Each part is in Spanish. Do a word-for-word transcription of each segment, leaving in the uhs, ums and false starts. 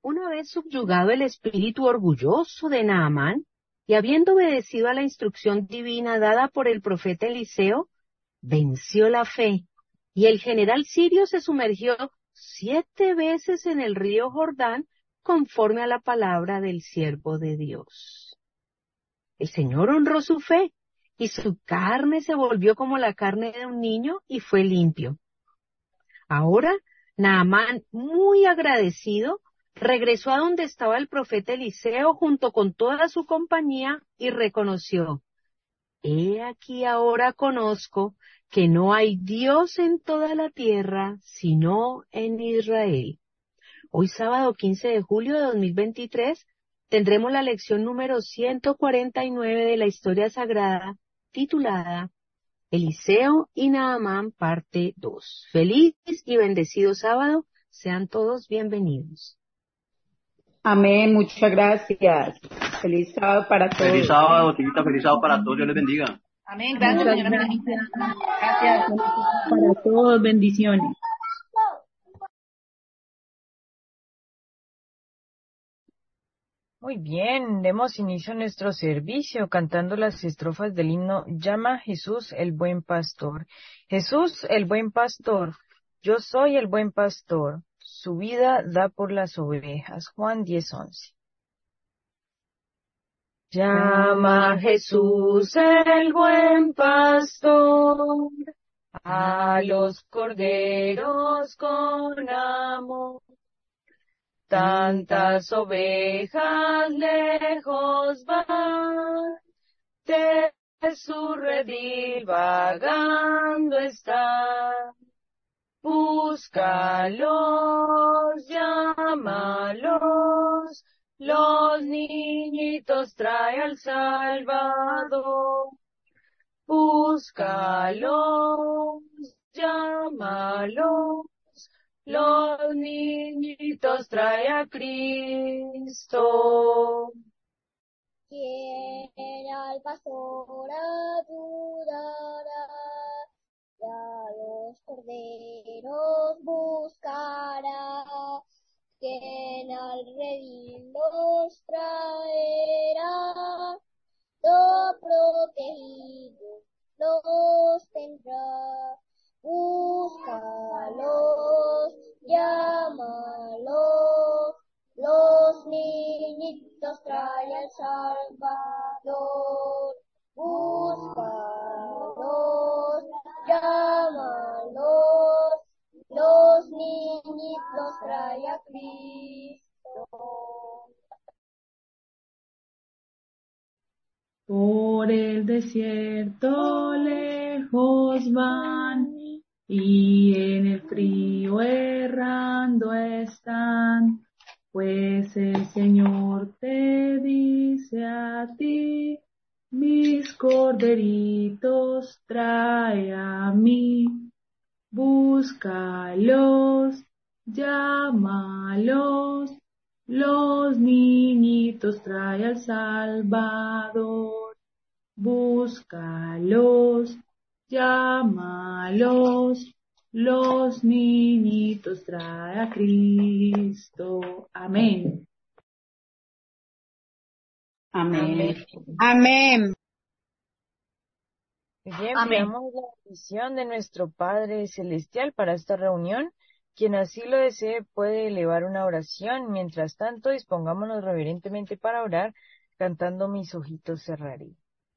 Una vez subyugado el espíritu orgulloso de Naamán, y habiendo obedecido a la instrucción divina dada por el profeta Eliseo, venció la fe, y el general sirio se sumergió siete veces en el río Jordán, conforme a la palabra del siervo de Dios. El Señor honró su fe, y su carne se volvió como la carne de un niño, y fue limpio. Ahora, Naamán, muy agradecido, regresó a donde estaba el profeta Eliseo junto con toda su compañía y reconoció: He aquí ahora conozco que no hay Dios en toda la tierra sino en Israel. Hoy sábado quince de julio de dos mil veintitrés tendremos la lección número ciento cuarenta y nueve de la historia sagrada titulada Eliseo y Naamán, parte dos. Feliz y bendecido sábado, sean todos bienvenidos. Amén, muchas gracias. Feliz sábado para todos. Feliz sábado, Tita, feliz sábado para todos, Dios les bendiga. Amén, gracias, Muchas señora gracias. Menganita. Gracias. Feliz sábado para todos, bendiciones. Muy bien, demos inicio a nuestro servicio cantando las estrofas del himno Llama Jesús el buen pastor. Jesús el buen pastor, yo soy el buen pastor, su vida da por las ovejas. Juan diez once. Llama Jesús el buen pastor a los corderos con amor. Tantas ovejas lejos van, de su redil vagando están. Búscalos, llámalos, los niñitos trae al Salvador. Búscalos, llámalos, los niñitos trae a Cristo. Quien al pastor ayudará, y a los corderos buscará, quien al redil los traerá, todo protegido los tendrá. Búscalos, llámalos, los niñitos trae al Salvador. Búscalos, llámalos, los niñitos trae a Cristo. Por el desierto lejos van, y en el frío errando están, pues el Señor te dice a ti, mis corderitos trae a mí. Búscalos, llámalos, los niñitos trae al Salvador. Búscalos, llámalos, los niñitos trae a Cristo. Amén. Amén. Amén. Bien, Amén. pidamos la bendición de nuestro Padre Celestial para esta reunión. Quien así lo desee puede elevar una oración. Mientras tanto, dispongámonos reverentemente para orar, cantando Mis ojitos cerraré.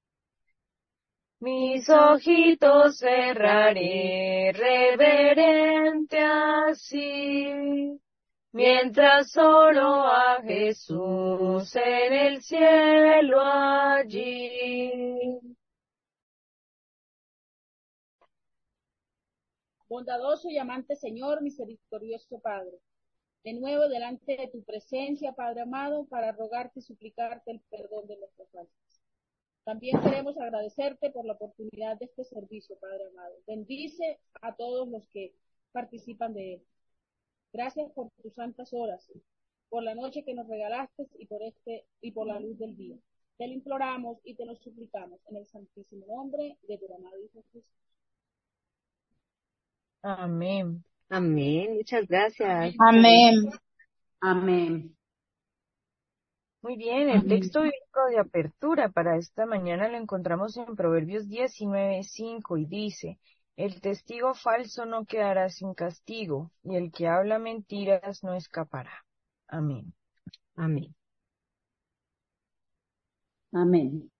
Mis ojitos cerraré, reverente así, mientras oro a Jesús en el cielo allí. Bondadoso y amante Señor, misericordioso Padre, de nuevo delante de tu presencia, Padre amado, para rogarte y suplicarte el perdón de nuestras faltas. También queremos agradecerte por la oportunidad de este servicio, Padre amado. Bendice a todos los que participan de él. Gracias por tus santas horas, por la noche que nos regalaste y por este y por la luz del día. Te lo imploramos y te lo suplicamos en el santísimo nombre de tu amado Hijo Jesús. Amén. Amén, muchas gracias. Amén. Amén. Muy bien, el texto bíblico de apertura para esta mañana lo encontramos en Proverbios diecinueve cinco y dice, el testigo falso no quedará sin castigo, y el que habla mentiras no escapará. Amén. Amén. Amén.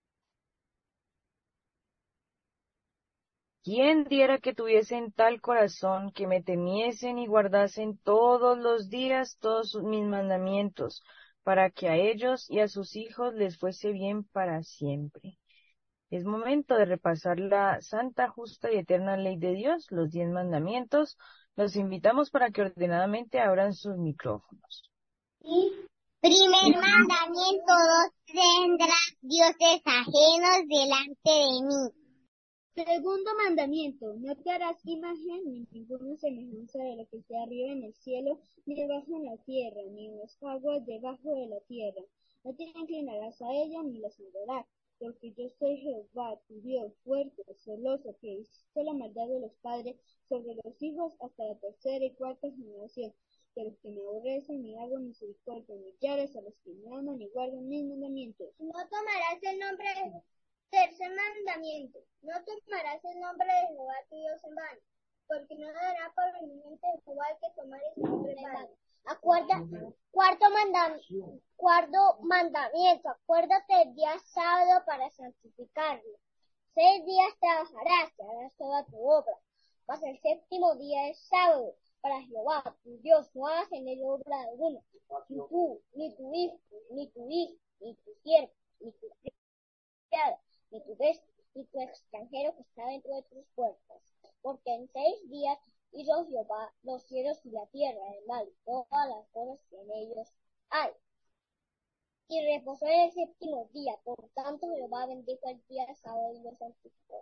¿Quién diera que tuviesen tal corazón que me temiesen y guardasen todos los días todos sus- mis mandamientos, para que a ellos y a sus hijos les fuese bien para siempre? Es momento de repasar la santa, justa y eterna ley de Dios, los diez mandamientos. Los invitamos para que ordenadamente abran sus micrófonos. Primer mandamiento, no tendrás dioses ajenos delante de mí. Segundo mandamiento, no te harás imagen ni ninguna semejanza de lo que esté arriba en el cielo, ni debajo en la tierra, ni en las aguas debajo de la tierra. No te inclinarás a ella ni las adorarás, porque yo soy Jehová, tu Dios, fuerte, celoso, que hiciste la maldad de los padres sobre los hijos hasta la tercera y cuarta generación. De los que me aborrecen y hago misericordia, millares a los que me aman y guardan mis mandamientos. No tomarás el nombre de Tercer mandamiento, no tomarás el nombre de Jehová tu Dios en vano, porque no dará por veniente de Jehová el que tomare su nombre en vano. Acuerda, cuarto, mandam, cuarto mandamiento, acuérdate del día sábado para santificarlo. Seis días trabajarás y harás toda tu obra, mas el séptimo día es sábado para Jehová tu Dios. No hagas en él obra alguna, ni tú, ni tu hijo, ni tu hijo, ni tu siervo, ni tu criada, ni tu bestia, ni tu extranjero que está dentro de tus puertas. Porque en seis días hizo Jehová los cielos y la tierra, el mar y todas las cosas que en ellos hay. Y reposó en el séptimo día. Por tanto, Jehová bendijo el día sábado y lo santificó.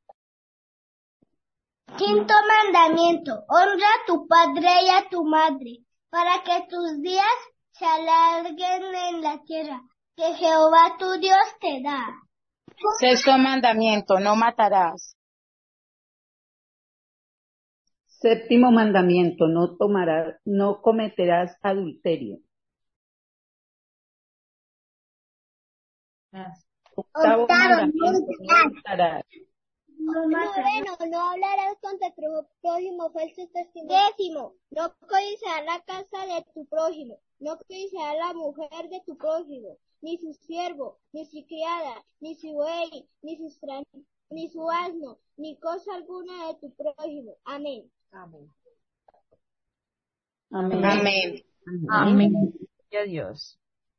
Quinto mandamiento, honra a tu padre y a tu madre, para que tus días se alarguen en la tierra, que Jehová tu Dios te da. Sexto mandamiento, no matarás. Séptimo mandamiento, no tomarás, no cometerás adulterio. Octavo mandamiento, no matarás. Noveno, no hablarás contra tu prójimo falso testimonio. Décimo, no codiciarás la casa de tu prójimo, no codiciarás la mujer de tu prójimo, ni su siervo, ni su criada, ni su buey, ni su extran- ni su asno, ni cosa alguna de tu prójimo. Amén. Amén. Amén. Amén. Amén. Y a Dios.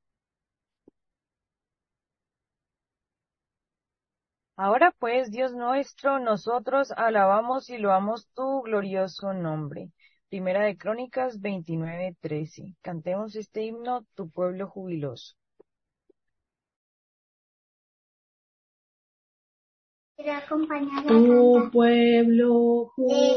Ahora pues, Dios nuestro, nosotros alabamos y loamos tu glorioso nombre. Primera de Crónicas veintinueve trece. Cantemos este himno, tu pueblo jubiloso. Tu pueblo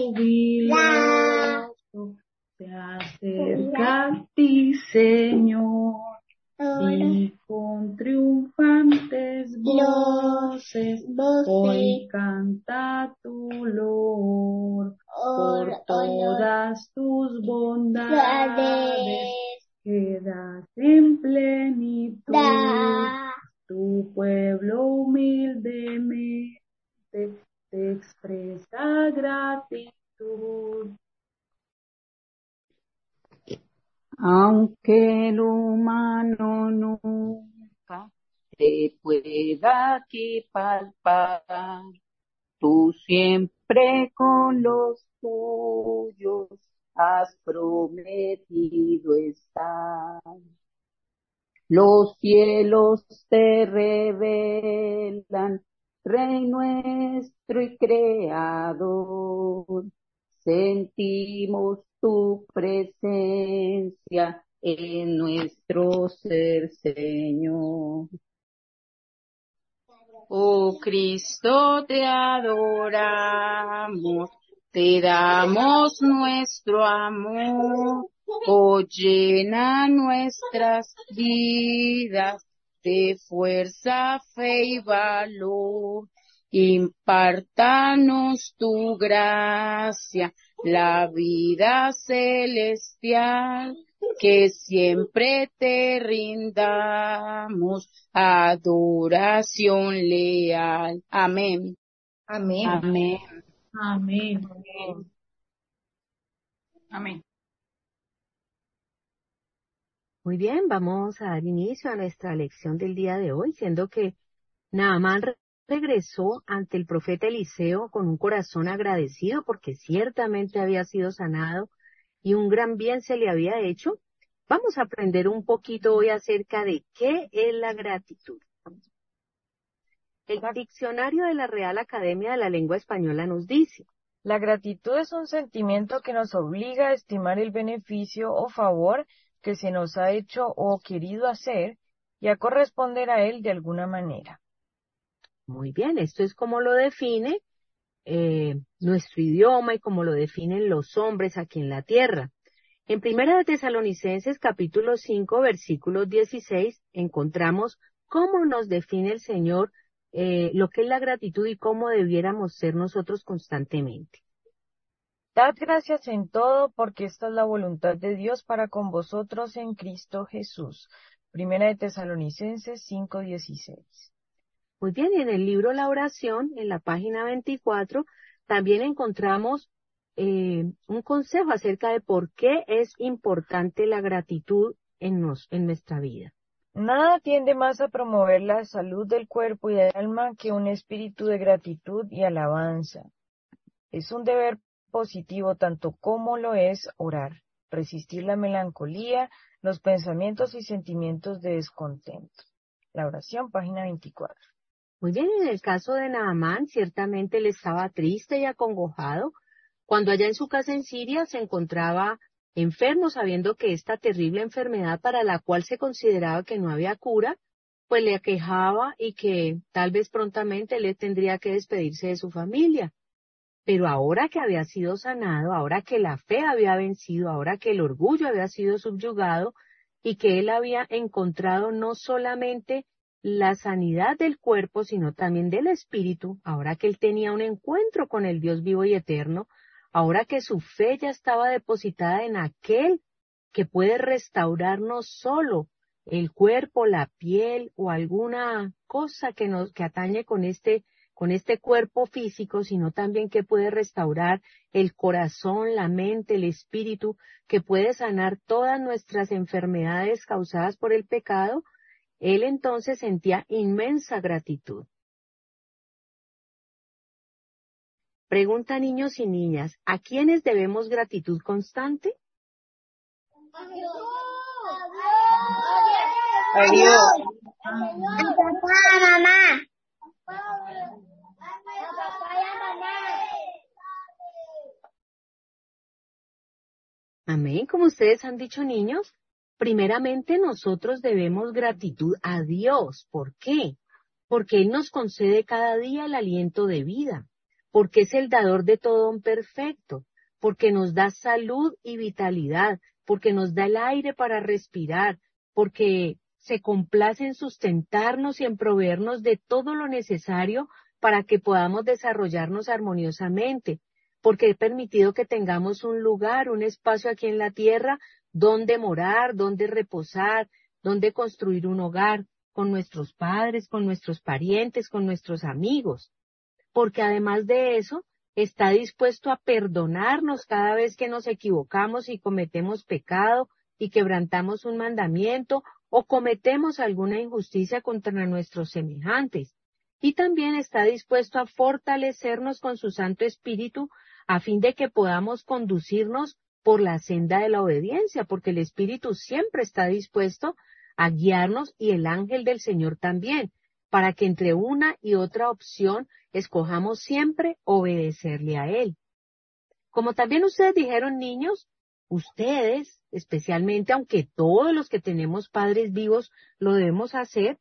jubiloso se acerca a ti, Señor, y con triunfantes voces hoy canta tu loor por todas tus bondades que das en plenitud. Tu pueblo humildemente te expresa gratitud. Aunque el humano nunca te pueda aquí palpar, tú siempre con los tuyos has prometido estar. Los cielos te revelan, Rey nuestro y Creador. Sentimos tu presencia en nuestro ser, Señor. Oh Cristo, te adoramos, te damos nuestro amor. Oh, llena nuestras vidas de fuerza, fe y valor. Impártanos tu gracia la vida celestial, que siempre te rindamos adoración leal. Amén. Amén. Amén. Amén. Amén. Amén. Muy bien, vamos a dar inicio a nuestra lección del día de hoy, siendo que Naamán re- regresó ante el profeta Eliseo con un corazón agradecido porque ciertamente había sido sanado y un gran bien se le había hecho. Vamos a aprender un poquito hoy acerca de qué es la gratitud. El diccionario de la Real Academia de la Lengua Española nos dice: La gratitud es un sentimiento que nos obliga a estimar el beneficio o favor que se nos ha hecho o querido hacer y a corresponder a él de alguna manera. muy bien, esto es como lo define eh, nuestro idioma y como lo definen los hombres aquí en la tierra. En Primera de Tesalonicenses capítulo cinco versículo dieciséis encontramos cómo nos define el Señor eh, lo que es la gratitud y cómo debiéramos ser nosotros constantemente. Dad gracias en todo, porque esta es la voluntad de Dios para con vosotros en Cristo Jesús. Primera de Tesalonicenses cinco dieciséis. Muy bien, y en el libro La Oración, en la página veinticuatro, también encontramos eh, un consejo acerca de por qué es importante la gratitud en, nos, en nuestra vida. Nada tiende más a promover la salud del cuerpo y del alma que un espíritu de gratitud y alabanza. Es un deber positivo tanto como lo es orar, resistir la melancolía, los pensamientos y sentimientos de descontento. La oración, página veinticuatro. Muy bien, en el caso de Naamán, ciertamente él estaba triste y acongojado cuando allá en su casa en Siria se encontraba enfermo, sabiendo que esta terrible enfermedad para la cual se consideraba que no había cura, pues le aquejaba y que tal vez prontamente le tendría que despedirse de su familia. Pero ahora que había sido sanado, ahora que la fe había vencido, ahora que el orgullo había sido subyugado y que él había encontrado no solamente la sanidad del cuerpo, sino también del espíritu, ahora que él tenía un encuentro con el Dios vivo y eterno, ahora que su fe ya estaba depositada en aquel que puede restaurar no solo el cuerpo, la piel o alguna cosa que nos que atañe con este con este cuerpo físico, sino también que puede restaurar el corazón, la mente, el espíritu, que puede sanar todas nuestras enfermedades causadas por el pecado. Él entonces sentía inmensa gratitud. Pregunta, niños y niñas, ¿a quiénes debemos gratitud constante? Adiós. A papá, a mamá. Amén, como ustedes han dicho, niños, primeramente nosotros debemos gratitud a Dios. ¿Por qué? Porque Él nos concede cada día el aliento de vida, porque es el dador de todo don perfecto, porque nos da salud y vitalidad, porque nos da el aire para respirar, porque se complace en sustentarnos y en proveernos de todo lo necesario para que podamos desarrollarnos armoniosamente, porque he permitido que tengamos un lugar, un espacio aquí en la tierra donde morar, donde reposar, donde construir un hogar con nuestros padres, con nuestros parientes, con nuestros amigos, porque además de eso, está dispuesto a perdonarnos cada vez que nos equivocamos y cometemos pecado y quebrantamos un mandamiento o cometemos alguna injusticia contra nuestros semejantes. Y también está dispuesto a fortalecernos con su Santo Espíritu a fin de que podamos conducirnos por la senda de la obediencia, porque el Espíritu siempre está dispuesto a guiarnos y el ángel del Señor también, para que entre una y otra opción escojamos siempre obedecerle a Él. Como también ustedes dijeron, niños, ustedes, especialmente, aunque todos los que tenemos padres vivos lo debemos hacer,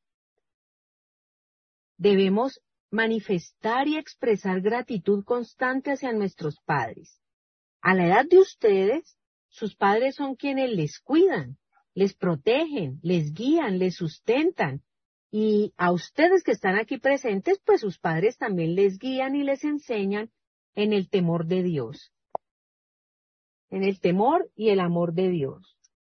debemos manifestar y expresar gratitud constante hacia nuestros padres. A la edad de ustedes, sus padres son quienes les cuidan, les protegen, les guían, les sustentan. Y a ustedes que están aquí presentes, pues sus padres también les guían y les enseñan en el temor de Dios. en el temor y el amor de Dios.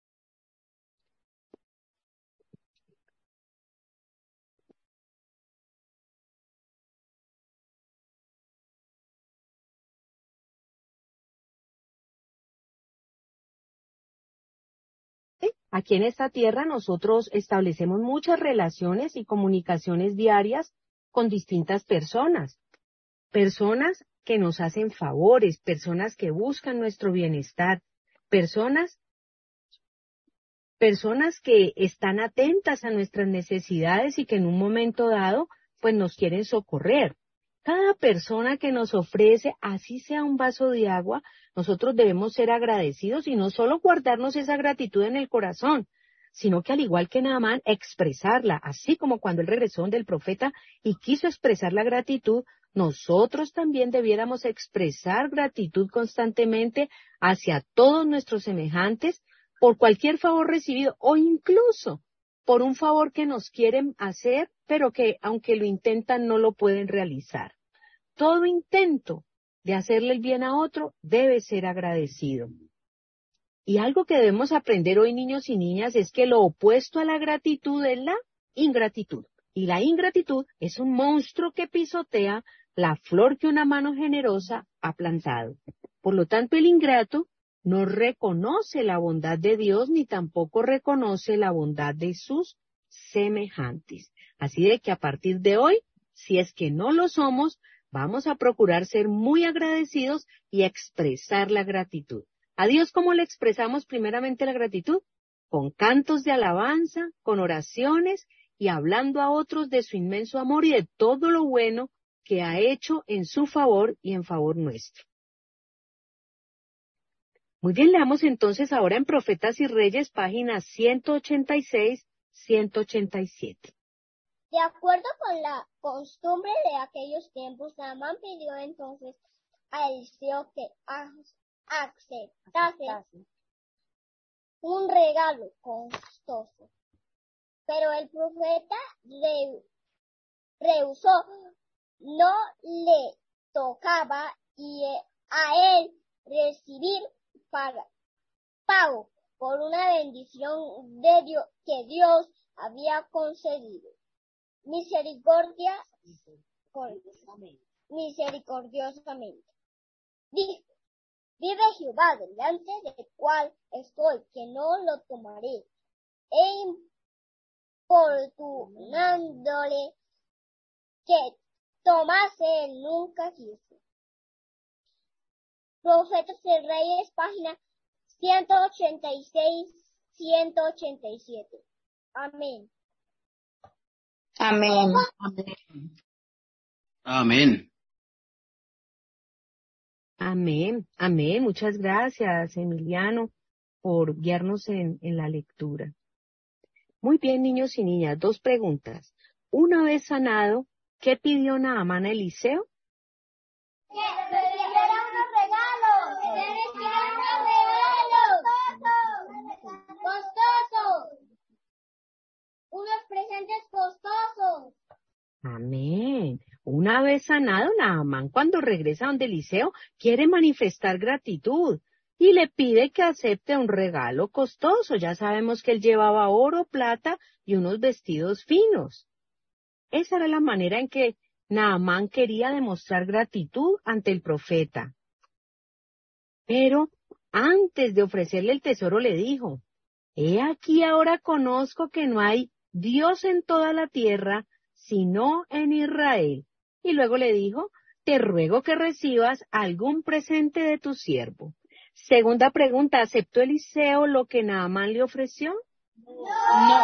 Aquí en esta tierra nosotros establecemos muchas relaciones y comunicaciones diarias con distintas personas. Personas que nos hacen favores, personas que buscan nuestro bienestar, personas, personas que están atentas a nuestras necesidades y que en un momento dado pues nos quieren socorrer. Cada persona que nos ofrece, así sea un vaso de agua, nosotros debemos ser agradecidos y no solo guardarnos esa gratitud en el corazón, sino que al igual que Naamán, expresarla, así como cuando él regresó del profeta y quiso expresar la gratitud, nosotros también debiéramos expresar gratitud constantemente hacia todos nuestros semejantes por cualquier favor recibido o incluso por un favor que nos quieren hacer, pero que aunque lo intentan no lo pueden realizar. Todo intento de hacerle el bien a otro debe ser agradecido. Y algo que debemos aprender hoy, niños y niñas, es que lo opuesto a la gratitud es la ingratitud. Y la ingratitud es un monstruo que pisotea la flor que una mano generosa ha plantado. Por lo tanto, el ingrato no reconoce la bondad de Dios ni tampoco reconoce la bondad de sus semejantes. Así de que a partir de hoy, si es que no lo somos, vamos a procurar ser muy agradecidos y expresar la gratitud. ¿A Dios cómo le expresamos primeramente la gratitud? Con cantos de alabanza, con oraciones y hablando a otros de su inmenso amor y de todo lo bueno que ha hecho en su favor y en favor nuestro. Muy bien, leamos entonces ahora en Profetas y Reyes, páginas ciento ochenta y seis, ciento ochenta y siete. De acuerdo con la costumbre de aquellos tiempos, Naamán pidió entonces a Eliseo que aceptase un regalo costoso. Pero el profeta re, rehusó, no le tocaba y a él recibir para, pago por una bendición de Dios que Dios había concedido. Misericordia, misericordiosamente. Dijo, vive Jehová delante del cual estoy, que no lo tomaré. E importunándole que tomase, él nunca quiso. Profetas y Reyes, página ciento ochenta y seis, ciento ochenta y siete. Amén. Amén. Amén. Amén, amén. Muchas gracias, Emiliano, por guiarnos en, en la lectura. Muy bien, niños y niñas, dos preguntas. Una vez sanado, ¿qué pidió Naamán a Eliseo? Que recibiera unos regalos. Que recibiera unos regalos. Costosos. Unos presentes costosos. Amén. Una vez sanado, Naamán, cuando regresa donde Eliseo, quiere manifestar gratitud y le pide que acepte un regalo costoso. Ya sabemos que él llevaba oro, plata y unos vestidos finos. Esa era la manera en que Naamán quería demostrar gratitud ante el profeta. Pero antes de ofrecerle el tesoro le dijo, he aquí ahora conozco que no hay Dios en toda la tierra, sino en Israel. Y luego le dijo, te ruego que recibas algún presente de tu siervo. Segunda pregunta, ¿aceptó Eliseo lo que Naamán le ofreció? No. No.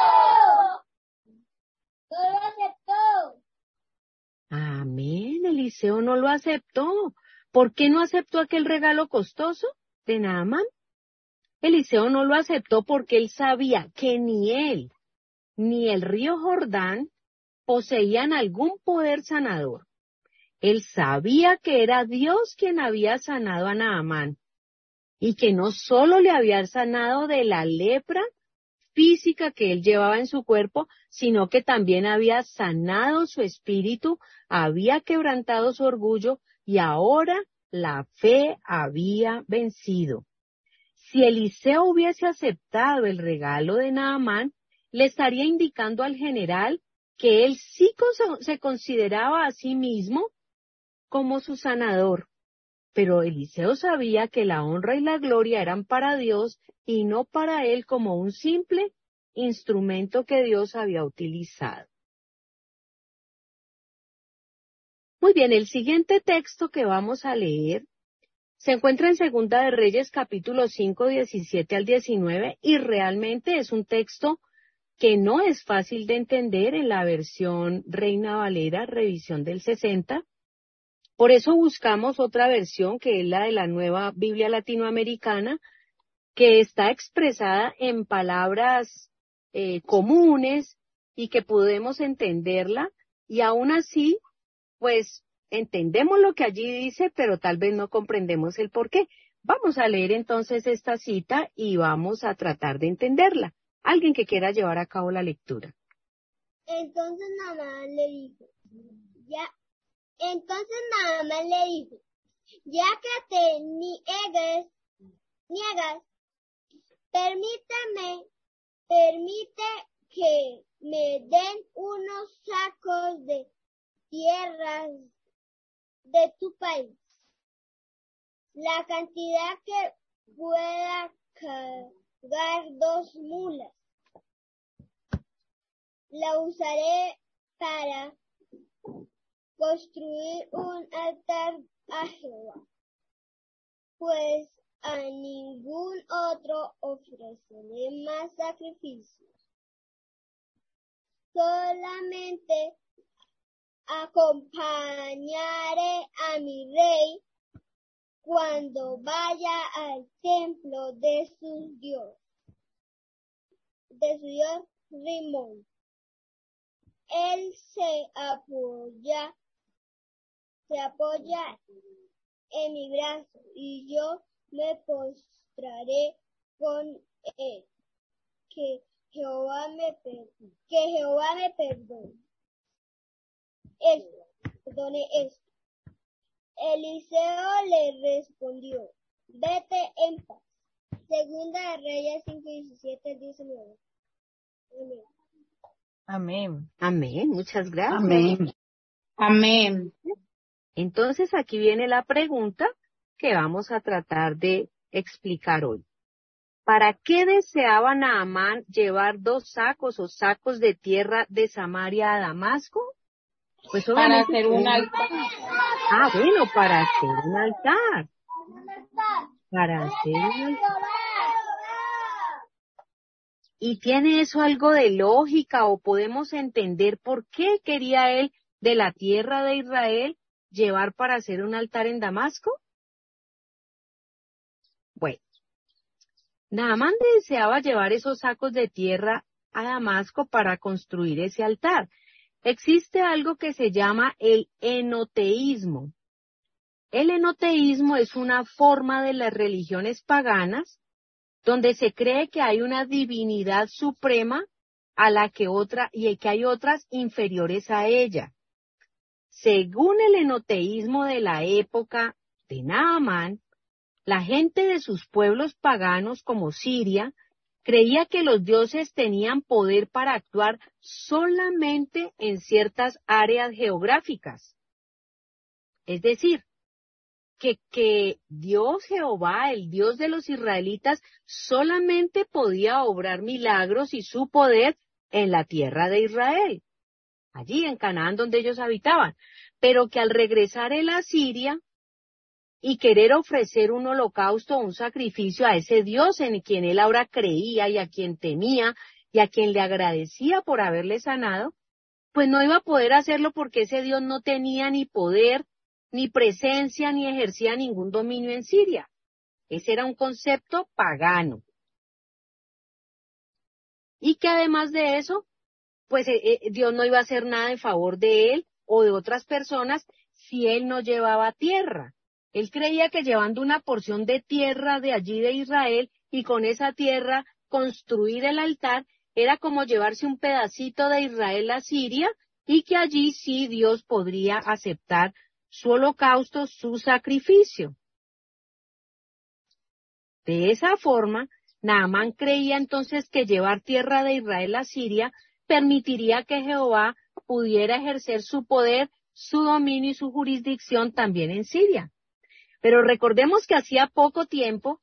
No lo aceptó. Amén, Eliseo no lo aceptó. ¿Por qué no aceptó aquel regalo costoso de Naamán? Eliseo no lo aceptó porque él sabía que ni él ni el río Jordán poseían algún poder sanador. Él sabía que era Dios quien había sanado a Naamán y que no solo le había sanado de la lepra física que él llevaba en su cuerpo, sino que también había sanado su espíritu, había quebrantado su orgullo y ahora la fe había vencido. Si Eliseo hubiese aceptado el regalo de Naamán, le estaría indicando al general que él sí se consideraba a sí mismo como su sanador. Pero Eliseo sabía que la honra y la gloria eran para Dios y no para él como un simple instrumento que Dios había utilizado. Muy bien, el siguiente texto que vamos a leer se encuentra en Segunda de Reyes, capítulo cinco, diecisiete al diecinueve, y realmente es un texto que no es fácil de entender en la versión Reina Valera, revisión del sesenta. Por eso buscamos otra versión, que es la de la Nueva Biblia Latinoamericana, que está expresada en palabras eh, comunes y que podemos entenderla, y aún así, pues, entendemos lo que allí dice, pero tal vez no comprendemos el por qué. Vamos a leer entonces esta cita y vamos a tratar de entenderla. Alguien que quiera llevar a cabo la lectura. Entonces Naamán le dijo, ya, entonces Naamán le dijo, ya que te niegues, niegas, permíteme, permite que me den unos sacos de tierras de tu país, la cantidad que pueda cargar dos mulas. La usaré para construir un altar a Jehová, pues a ningún otro ofreceré más sacrificios. Solamente acompañaré a mi rey cuando vaya al templo de su Dios, de su Dios Rimón. Él se apoya, se apoya en mi brazo y yo me postraré con él. Que Jehová me perdone, que Jehová me perdone. Esto, perdone esto. Eliseo le respondió, vete en paz. Segunda de Reyes cinco, diecisiete, diecinueve. Amén. Amén. Amén, muchas gracias. Amén. Amén. Entonces aquí viene la pregunta que vamos a tratar de explicar hoy. ¿Para qué deseaba Naamán llevar dos sacos o sacos de tierra de Samaria a Damasco? Pues Para obviamente hacer un altar. Ah, bueno, para hacer un altar. Para hacer un altar. ¿Y tiene eso algo de lógica o podemos entender por qué quería él de la tierra de Israel llevar para hacer un altar en Damasco? Bueno, Naamán deseaba llevar esos sacos de tierra a Damasco para construir ese altar. Existe algo que se llama el enoteísmo. El enoteísmo es una forma de las religiones paganas donde se cree que hay una divinidad suprema a la que otra y que hay otras inferiores a ella. Según el enoteísmo de la época de Naamán, la gente de sus pueblos paganos como Siria creía que los dioses tenían poder para actuar solamente en ciertas áreas geográficas. Es decir, que, que Dios Jehová, el Dios de los israelitas, solamente podía obrar milagros y su poder en la tierra de Israel, allí en Canaán donde ellos habitaban, pero que al regresar él a Siria y querer ofrecer un holocausto o un sacrificio a ese Dios en quien él ahora creía y a quien temía y a quien le agradecía por haberle sanado, pues no iba a poder hacerlo porque ese Dios no tenía ni poder, ni presencia, ni ejercía ningún dominio en Siria. Ese era un concepto pagano. Y que además de eso, pues eh, Dios no iba a hacer nada en favor de él o de otras personas si él no llevaba tierra. Él creía que llevando una porción de tierra de allí de Israel y con esa tierra construir el altar era como llevarse un pedacito de Israel a Siria y que allí sí Dios podría aceptar su holocausto, su sacrificio. De esa forma, Naamán creía entonces que llevar tierra de Israel a Siria permitiría que Jehová pudiera ejercer su poder, su dominio y su jurisdicción también en Siria. Pero recordemos que hacía poco tiempo,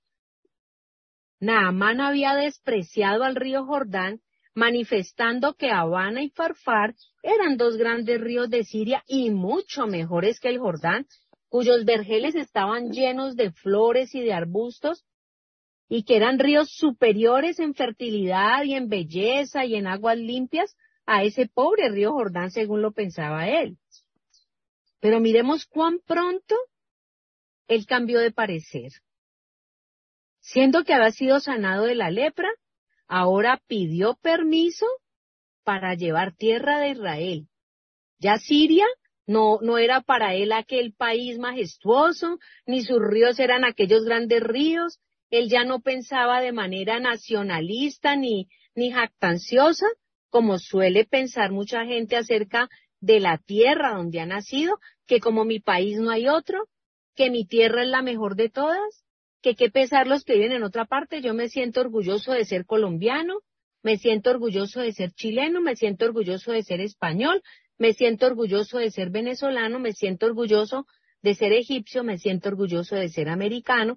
Naamán había despreciado al río Jordán, manifestando que Abana y Farfar eran dos grandes ríos de Siria y mucho mejores que el Jordán, cuyos vergeles estaban llenos de flores y de arbustos, y que eran ríos superiores en fertilidad y en belleza y en aguas limpias a ese pobre río Jordán, según lo pensaba él. Pero miremos cuán pronto él cambió de parecer. Siendo que había sido sanado de la lepra, ahora pidió permiso para llevar tierra de Israel. Ya Siria no, no era para él aquel país majestuoso, ni sus ríos eran aquellos grandes ríos. Él ya no pensaba de manera nacionalista ni, ni jactanciosa, como suele pensar mucha gente acerca de la tierra donde ha nacido, que como mi país no hay otro, que mi tierra es la mejor de todas, que qué pesar los que viven en otra parte. Yo me siento orgulloso de ser colombiano, me siento orgulloso de ser chileno, me siento orgulloso de ser español, me siento orgulloso de ser venezolano, me siento orgulloso de ser egipcio, me siento orgulloso de ser americano.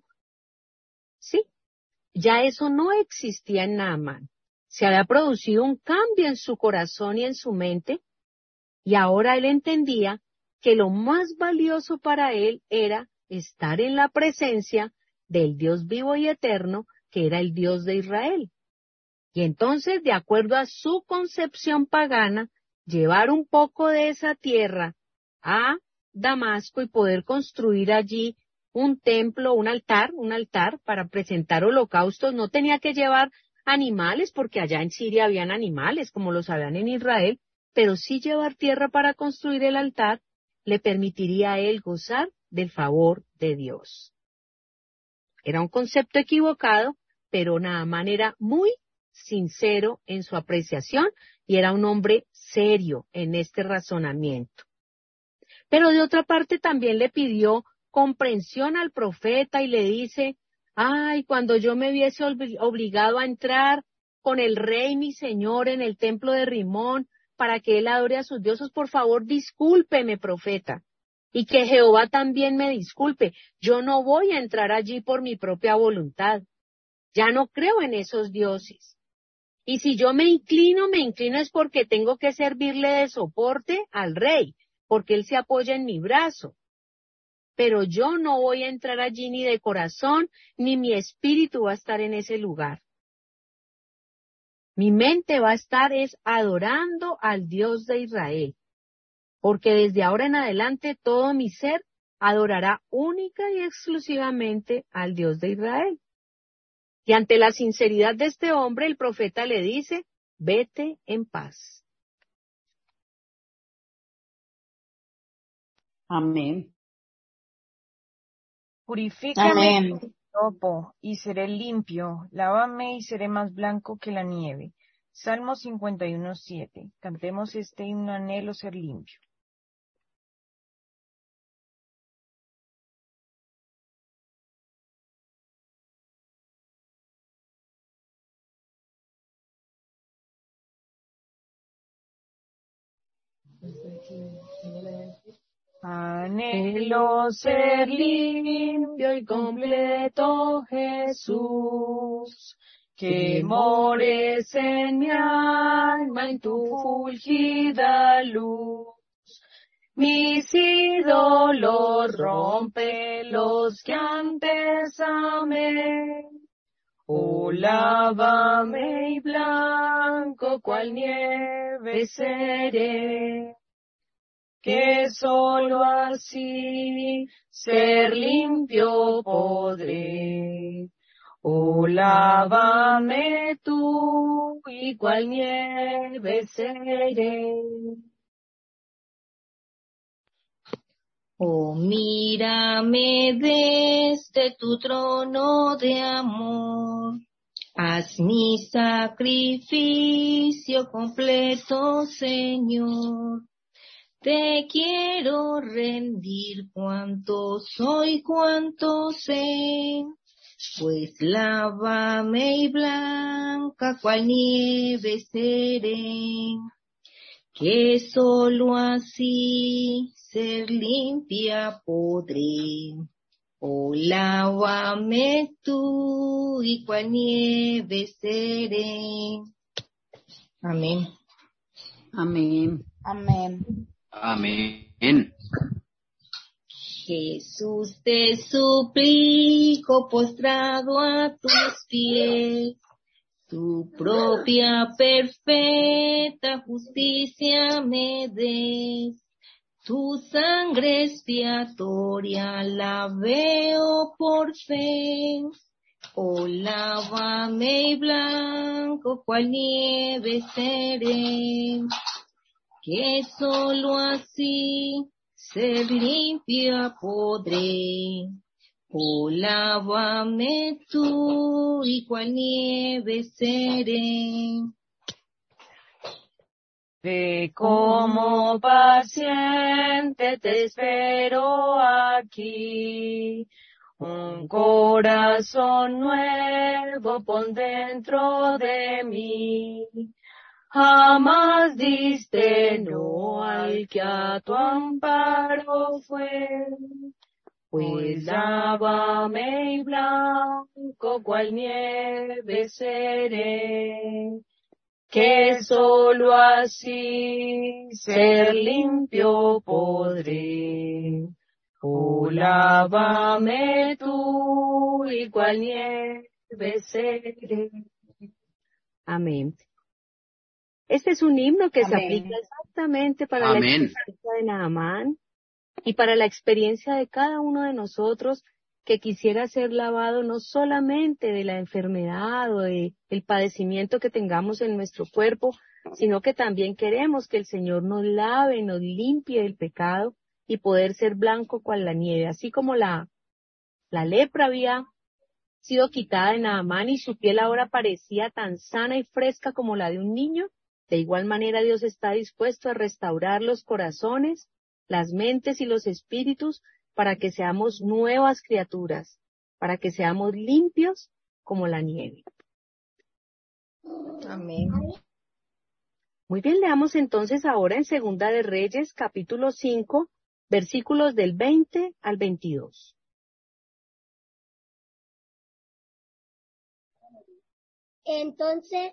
Sí, ya eso no existía en Naamán. Se había producido un cambio en su corazón y en su mente, y ahora él entendía que lo más valioso para él era estar en la presencia del Dios vivo y eterno, que era el Dios de Israel. Y entonces, de acuerdo a su concepción pagana, llevar un poco de esa tierra a Damasco y poder construir allí un templo, un altar, un altar para presentar holocaustos. No tenía que llevar animales, porque allá en Siria habían animales, como los habían en Israel, pero sí llevar tierra para construir el altar le permitiría a él gozar del favor de Dios. Era un concepto equivocado, pero Naamán era muy sincero en su apreciación y era un hombre serio en este razonamiento. Pero de otra parte también le pidió comprensión al profeta y le dice: ay, cuando yo me viese obligado a entrar con el rey mi señor en el templo de Rimón para que él adore a sus dioses, por favor discúlpeme, profeta, y que Jehová también me disculpe. Yo no voy a entrar allí por mi propia voluntad. Ya no creo en esos dioses. Y si yo me inclino, me inclino es porque tengo que servirle de soporte al rey, porque él se apoya en mi brazo. Pero yo no voy a entrar allí ni de corazón, ni mi espíritu va a estar en ese lugar. Mi mente va a estar es adorando al Dios de Israel, porque desde ahora en adelante todo mi ser adorará única y exclusivamente al Dios de Israel. Y ante la sinceridad de este hombre, el profeta le dice: vete en paz. Amén. Purifícame Amén. con hisopo, y seré limpio. Lávame y seré más blanco que la nieve. Salmo cincuenta y uno, siete. Cantemos este himno: anhelo ser limpio. Anhelo ser limpio y completo, Jesús, que mores en mi alma en tu fulgida luz. Mis ídolos rompe los que antes amé. Oh, lávame y blanco cual nieve seré, que solo así ser limpio podré. Oh, lávame tú y cual nieve seré. Oh, mírame desde tu trono de amor. Haz mi sacrificio completo, Señor. te quiero rendir cuanto soy, cuanto sé, pues lávame y blanca cual nieve seré, que solo así ser limpia podré. Oh, lávame tú y cual nieve seré. Amén. Amén. Amén. Amén. Jesús, te suplico postrado a tus pies, tu propia perfecta justicia me des. Tu sangre expiatoria la veo por fe. Oh, lávame y blanco cual nieve seré, que solo así ser limpia podré. Oh, lávame tú y cual nieve seré. Ve como paciente te espero aquí, un corazón nuevo pon dentro de mí. Jamás diste no al que a tu amparo fue, pues lávame y blanco cual nieve seré, que solo así ser limpio podré. Oh, lávame tú y cual nieve seré. Amén. Este es un himno que se Amén. aplica exactamente para la Amén. experiencia de Naamán y para la experiencia de cada uno de nosotros que quisiera ser lavado no solamente de la enfermedad o de el padecimiento que tengamos en nuestro cuerpo, sino que también queremos que el Señor nos lave, nos limpie del pecado y poder ser blanco cual la nieve, así como la, la lepra había sido quitada de Naamán y su piel ahora parecía tan sana y fresca como la de un niño. De igual manera Dios está dispuesto a restaurar los corazones, las mentes y los espíritus para que seamos nuevas criaturas, para que seamos limpios como la nieve. Amén. Muy bien, leamos entonces ahora en Segunda de Reyes, capítulo cinco, versículos del veinte al veintidós. Entonces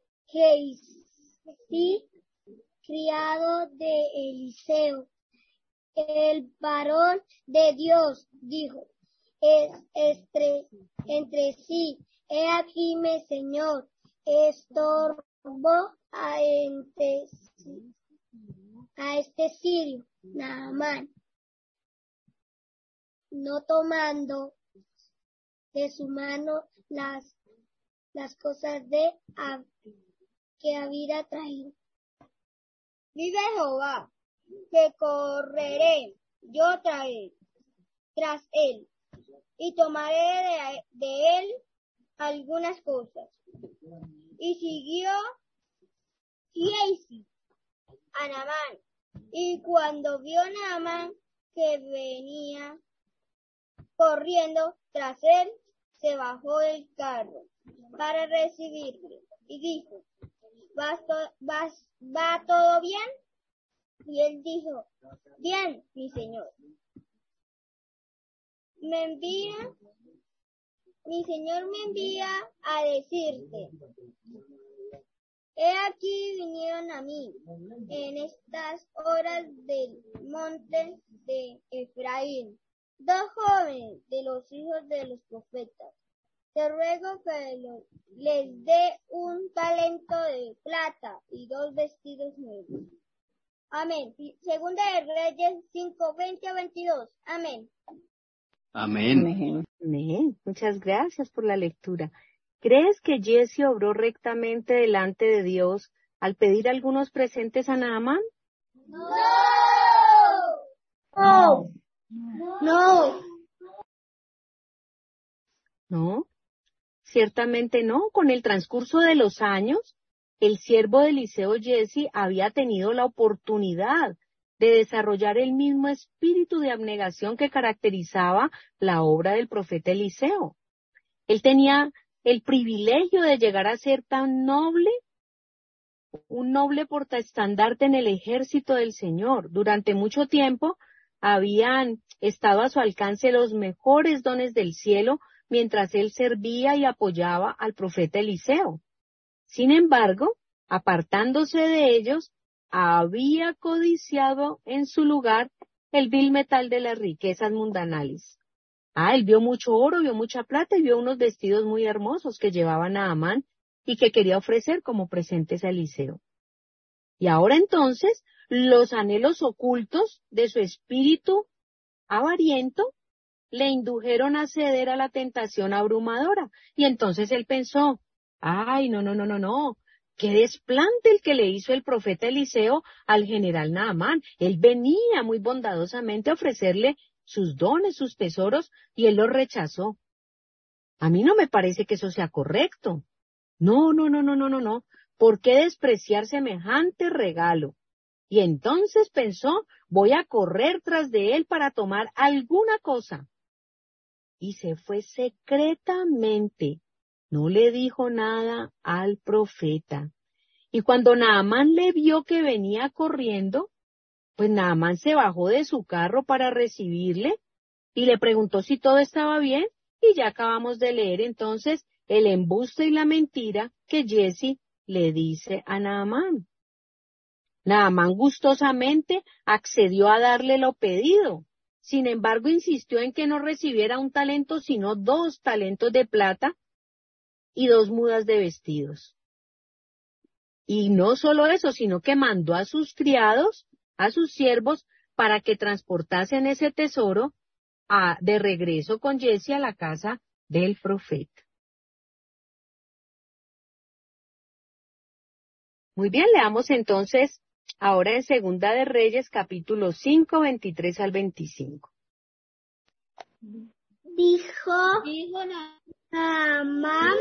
Gehazi, criado de Eliseo, el varón de Dios, dijo, es estre, entre sí, he aquí mi señor, estorbo a, entre, a este sirio, Naamán, no tomando de su mano las, las cosas de Ab, que había traído. Vive Jehová, que correré yo tras él, tras él, y tomaré de, de él algunas cosas. Y siguió Gehazi a Naamán, y cuando vio Naamán que venía corriendo tras él, se bajó del carro para recibirle, y dijo, ¿Vas to- vas, ¿va todo bien? Y él dijo, bien, mi señor. Me envía, mi señor me envía a decirte, he aquí vinieron a mí en estas horas del monte de Efraín dos jóvenes de los hijos de los profetas. Te ruego que lo- les dé un talento de plata y dos vestidos nuevos. Amén. Segunda de Reyes cinco, veinte a veintidós. Amén. Amén. Amén. Amén. Muchas gracias por la lectura. ¿Crees que Jesse obró rectamente delante de Dios al pedir algunos presentes a Naamán? No. No. No. No, ciertamente no. Con el transcurso de los años, el siervo de Eliseo Jesse había tenido la oportunidad de desarrollar el mismo espíritu de abnegación que caracterizaba la obra del profeta Eliseo. Él tenía el privilegio de llegar a ser tan noble, un noble portaestandarte en el ejército del Señor. Durante mucho tiempo habían estado a su alcance los mejores dones del cielo mientras él servía y apoyaba al profeta Eliseo. Sin embargo, apartándose de ellos, había codiciado en su lugar el vil metal de las riquezas mundanales. Ah, él vio mucho oro, vio mucha plata y vio unos vestidos muy hermosos que llevaba Naamán y que quería ofrecer como presentes a Eliseo. Y ahora entonces, los anhelos ocultos de su espíritu avariento le indujeron a ceder a la tentación abrumadora. Y entonces él pensó, ay, no, no, no, no, no, qué desplante el que le hizo el profeta Eliseo al general Naamán. Él venía muy bondadosamente a ofrecerle sus dones, sus tesoros, y él los rechazó. A mí no me parece que eso sea correcto. No, no, no, no, no, no, no. ¿Por qué despreciar semejante regalo? Y entonces pensó, voy a correr tras de él para tomar alguna cosa. Y se fue secretamente. No le dijo nada al profeta. Y cuando Naamán le vio que venía corriendo, pues Naamán se bajó de su carro para recibirle y le preguntó si todo estaba bien, y ya acabamos de leer entonces el embuste y la mentira que Giezi le dice a Naamán. Naamán gustosamente accedió a darle lo pedido. Sin embargo, insistió en que no recibiera un talento, sino dos talentos de plata y dos mudas de vestidos. Y no solo eso, sino que mandó a sus criados, a sus siervos, para que transportasen ese tesoro a, de regreso con Giezi a la casa del profeta. Muy bien, leamos entonces ahora en Segunda de Reyes, capítulo cinco, veintitrés al veinticinco. Dijo, dijo Naamán,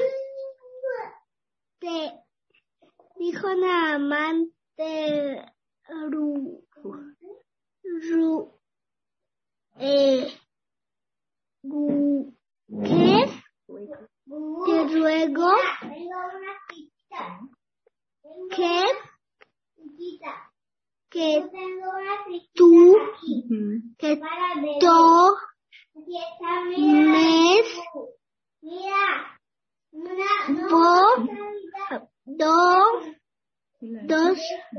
te, dijo Naamán de Ru, Ru, eh, gu, ¿qué? Te ruego que, que tú, que tú mes bo, do, dos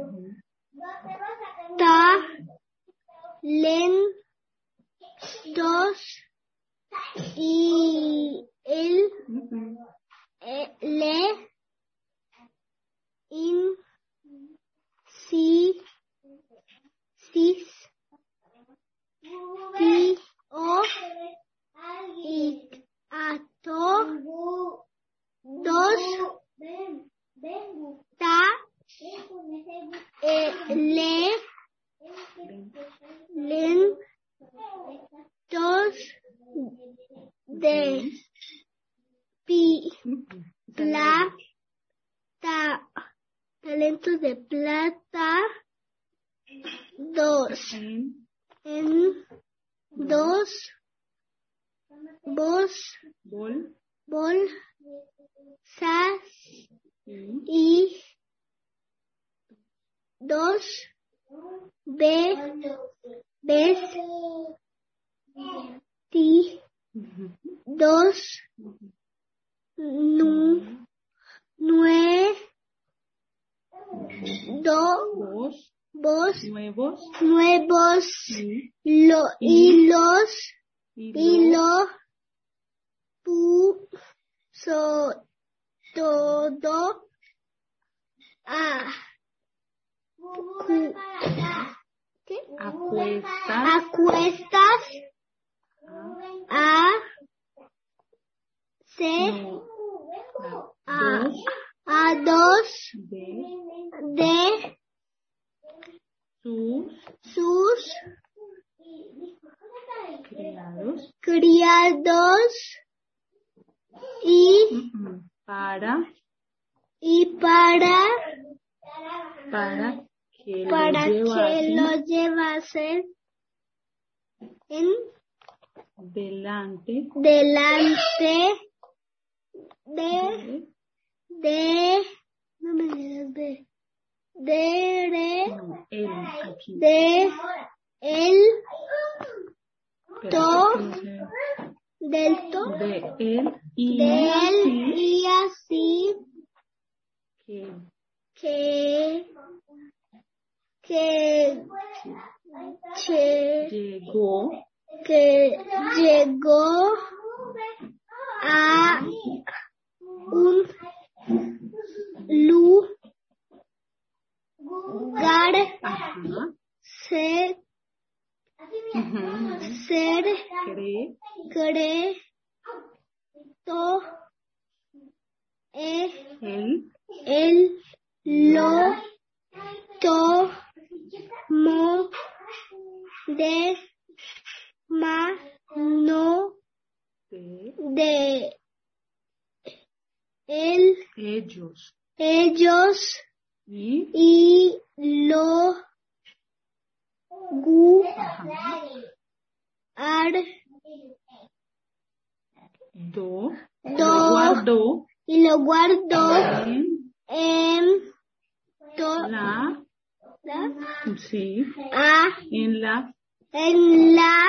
ta len dos y el eh, le in si sis ti o y ato dos ta eh, le len dos de pi plata talentos de plata dos en dos bos bol bol sas y dos b ves ti dos nu nue do vos, vos nuevos nuevos sí. Lo y, y los y lo pu so todo a cu, ¿qué? Acuestas acuestas a se no, a dos, a dos de, de sus, sus criados, criados y para y para para que para lo que llevasen lo llevasen en delante delante de de, de no me digas de de no, él, aquí. de el Espérate to que no se- del to de él y de él así y así que que que que, llegó que llegó a un lugar ajá, ser ujú, ser cree creto e él él lo tomó de mano de de él ellos ellos y y lo guardó do, lo Do. guardó y lo guardó en en to- la, la- sí, a- en la en la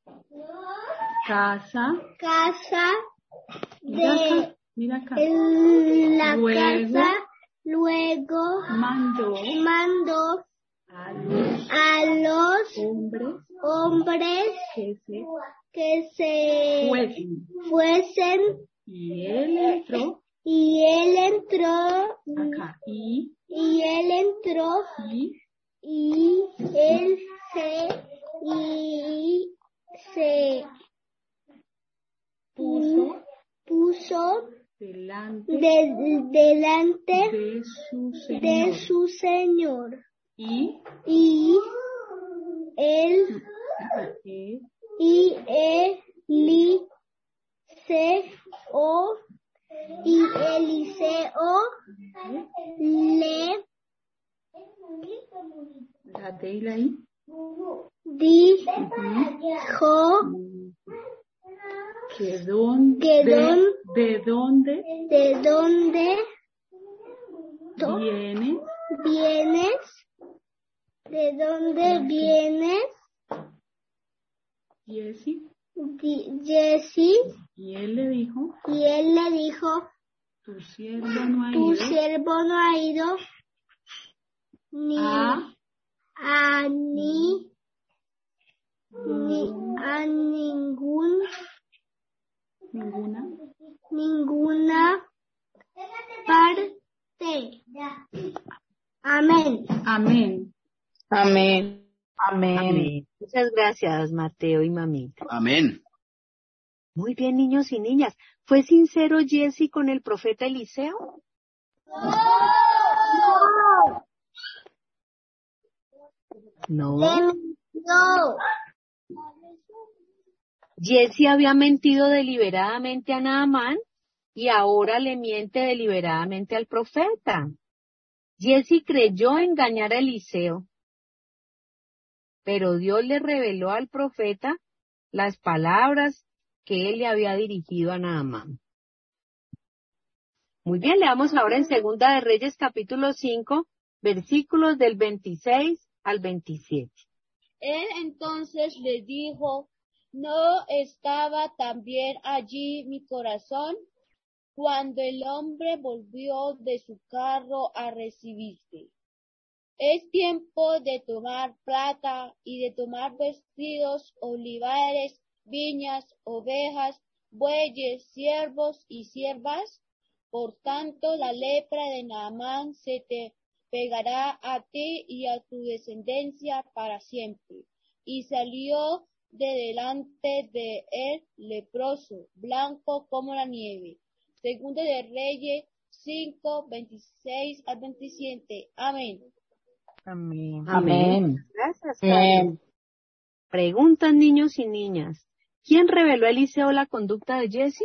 casa, casa mira de acá, mira acá, en la Luego. casa luego mandó mandó a los a los hombres hombres que se que se fuesen fuesen y él entró y él entró acá y, y él entró y y él se y se puso puso delante de- delante de su Señor de su señor y y él eh, y Eliseo y Eliseo le la de él ahí dijo que dónde Que don- de dónde de dónde to- viene vienes, de dónde vienes, Jesse Di- Jesse, y él le dijo y él le dijo, tu siervo no ha tu ido siervo no ha ido ni a a ni, ni a ningún ninguna ninguna parte. Amén. amén Amén. amén Amén. Muchas gracias, Mateo y mamita. Amén. Muy bien, niños y niñas. ¿Fue sincero Jesse con el profeta Eliseo? No. No. Jesse había mentido deliberadamente a Naamán y ahora le miente deliberadamente al profeta. Jesse creyó engañar a Eliseo, pero Dios le reveló al profeta las palabras que él le había dirigido a Naamán. Muy bien, leamos ahora en Segunda de Reyes capítulo cinco, versículos del veintiséis al veintisiete. Él entonces le dijo, ¿no estaba también allí mi corazón cuando el hombre volvió de su carro a recibirte? Es tiempo de tomar plata y de tomar vestidos, olivares, viñas, ovejas, bueyes, siervos y siervas. Por tanto, la lepra de Naamán se te pegará a ti y a tu descendencia para siempre. Y salió de delante de él leproso, blanco como la nieve. Segundo de Reyes cinco, veintiséis al veintisiete. Amén. Amén. amén Gracias, Carlos. Preguntan niños y niñas. ¿Quién reveló a Eliseo la conducta de Jesse?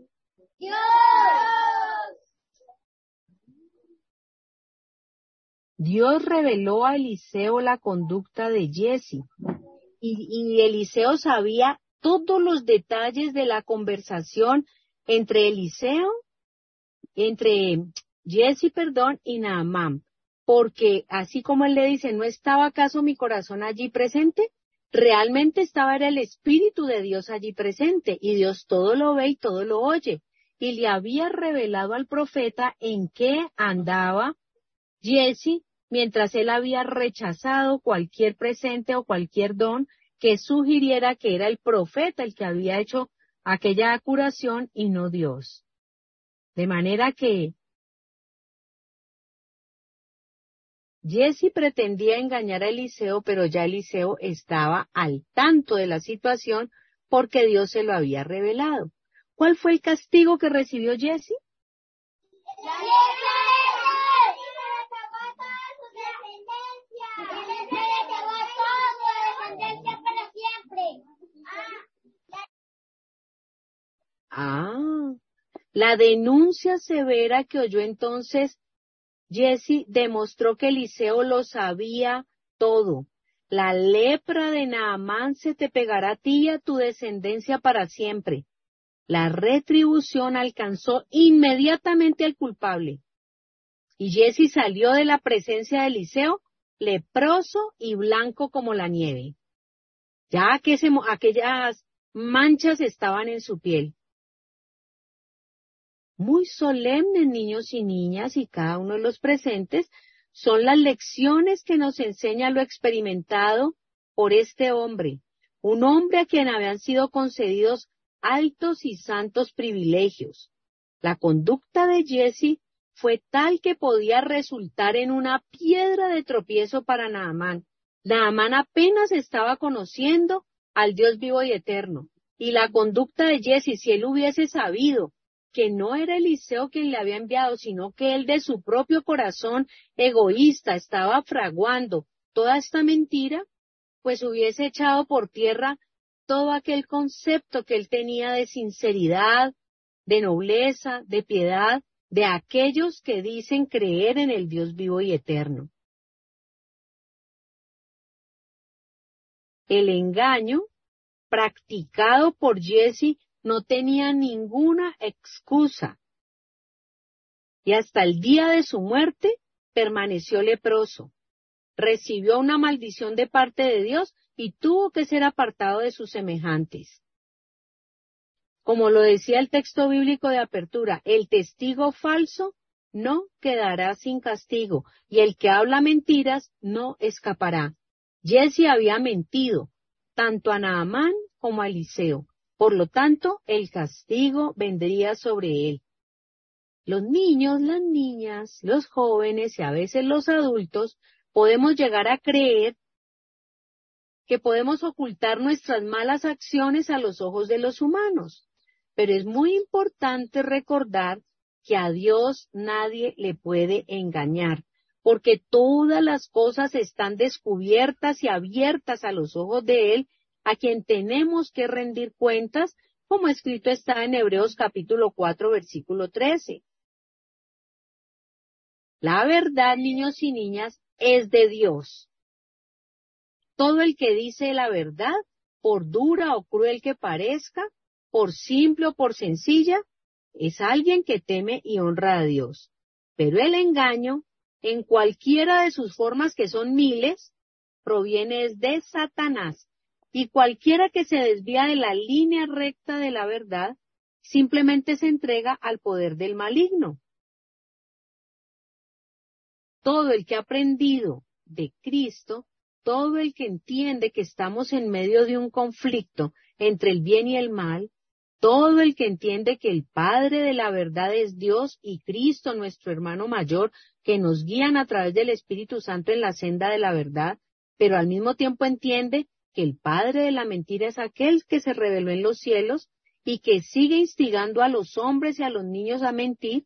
Dios. Dios reveló a Eliseo la conducta de Giezi, y, y Eliseo sabía todos los detalles de la conversación entre Eliseo, entre Giezi, perdón, y Naamán, porque así como él le dice, ¿no estaba acaso mi corazón allí presente? Realmente estaba era el Espíritu de Dios allí presente, y Dios todo lo ve y todo lo oye, y le había revelado al profeta en qué andaba Giezi, mientras él había rechazado cualquier presente o cualquier don que sugiriera que era el profeta el que había hecho aquella curación y no Dios. De manera que Giezi pretendía engañar a Eliseo, pero ya Eliseo estaba al tanto de la situación porque Dios se lo había revelado. ¿Cuál fue el castigo que recibió Giezi? Ah, la denuncia severa que oyó entonces Giezi demostró que Eliseo lo sabía todo. La lepra de Naamán se te pegará a ti y a tu descendencia para siempre. La retribución alcanzó inmediatamente al culpable. Y Giezi salió de la presencia de Eliseo, leproso y blanco como la nieve. Ya que ese, aquellas manchas estaban en su piel. Muy solemnes, niños y niñas, y cada uno de los presentes, son las lecciones que nos enseña lo experimentado por este hombre, un hombre a quien habían sido concedidos altos y santos privilegios. La conducta de Giezi fue tal que podía resultar en una piedra de tropiezo para Naamán. Naamán apenas estaba conociendo al Dios vivo y eterno, y la conducta de Giezi, si él hubiese sabido que no era Eliseo quien le había enviado, sino que él de su propio corazón egoísta estaba fraguando toda esta mentira, pues hubiese echado por tierra todo aquel concepto que él tenía de sinceridad, de nobleza, de piedad, de aquellos que dicen creer en el Dios vivo y eterno. El engaño practicado por Giezi no tenía ninguna excusa, y hasta el día de su muerte permaneció leproso. Recibió una maldición de parte de Dios y tuvo que ser apartado de sus semejantes. Como lo decía el texto bíblico de apertura, el testigo falso no quedará sin castigo, y el que habla mentiras no escapará. Giezi había mentido, tanto a Naamán como a Eliseo. Por lo tanto, el castigo vendría sobre él. Los niños, las niñas, los jóvenes y a veces los adultos podemos llegar a creer que podemos ocultar nuestras malas acciones a los ojos de los humanos. Pero es muy importante recordar que a Dios nadie le puede engañar, porque todas las cosas están descubiertas y abiertas a los ojos de Él, a quien tenemos que rendir cuentas, como escrito está en Hebreos capítulo cuatro, versículo trece. La verdad, niños y niñas, es de Dios. Todo el que dice la verdad, por dura o cruel que parezca, por simple o por sencilla, es alguien que teme y honra a Dios. Pero el engaño, en cualquiera de sus formas que son miles, proviene de Satanás. Y cualquiera que se desvía de la línea recta de la verdad, simplemente se entrega al poder del maligno. Todo el que ha aprendido de Cristo, todo el que entiende que estamos en medio de un conflicto entre el bien y el mal, todo el que entiende que el Padre de la verdad es Dios y Cristo, nuestro hermano mayor, que nos guían a través del Espíritu Santo en la senda de la verdad, pero al mismo tiempo entiende que el padre de la mentira es aquel que se reveló en los cielos y que sigue instigando a los hombres y a los niños a mentir,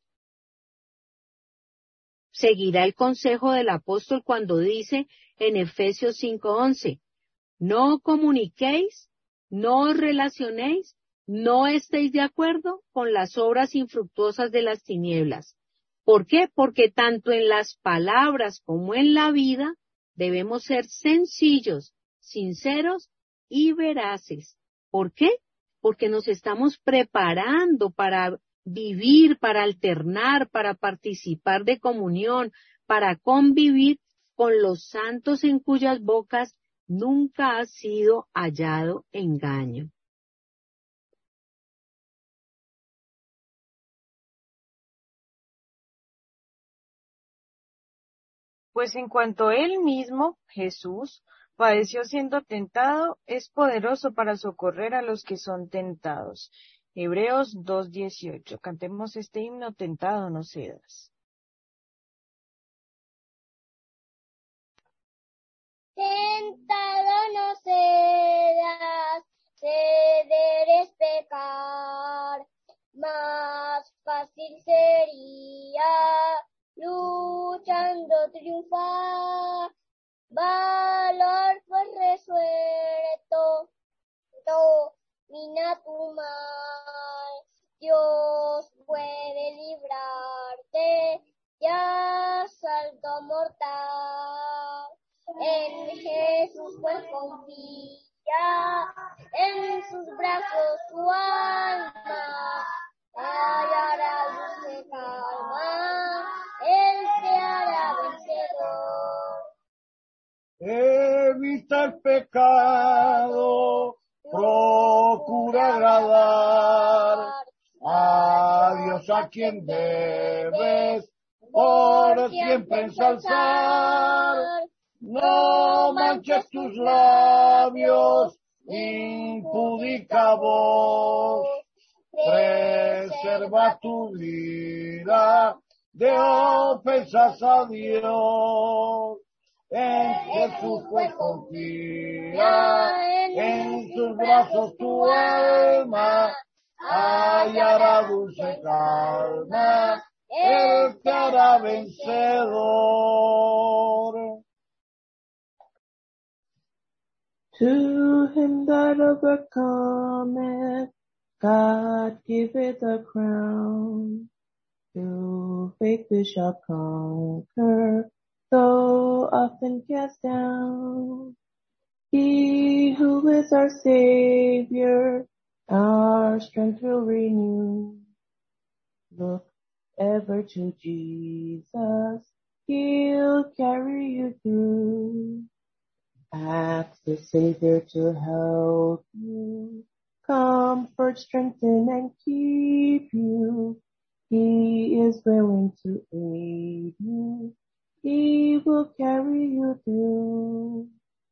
seguirá el consejo del apóstol cuando dice en Efesios cinco once, no comuniquéis, no os relacionéis, no estéis de acuerdo con las obras infructuosas de las tinieblas, ¿Por qué? Porque tanto en las palabras como en la vida debemos ser sencillos, sinceros y veraces. ¿Por qué? Porque nos estamos preparando para vivir, para alternar, para participar de comunión, para convivir con los santos en cuyas bocas nunca ha sido hallado engaño. Pues en cuanto él mismo, Jesús, padeció siendo tentado, es poderoso para socorrer a los que son tentados. Hebreos dos dieciocho. Cantemos este himno, tentado no cedas. Tentado no serás, ceder es pecar, más fácil sería luchando triunfar. Valor pues resuelto, domina tu mal, Dios puede librarte de asalto mortal. En Jesús pues confía, en sus brazos tu alma hallará dulce calma, Él te hará vencedor. Evita el pecado, procura agradar a Dios, a quien debes por siempre ensalzar. No manches tus labios, impúdica voz, preserva tu vida de ofensas a Dios. En Jesús pues confía, en sus brazos tu alma hallará dulce calma, Él te hará vencedor. To him that overcometh, God giveth a crown. Through faith we shall conquer, though often cast down. He who is our Savior, our strength will renew. Look ever to Jesus, He'll carry you through. Ask the Savior to help you, comfort, strengthen, and keep you. He is willing to aid you. He will carry you through.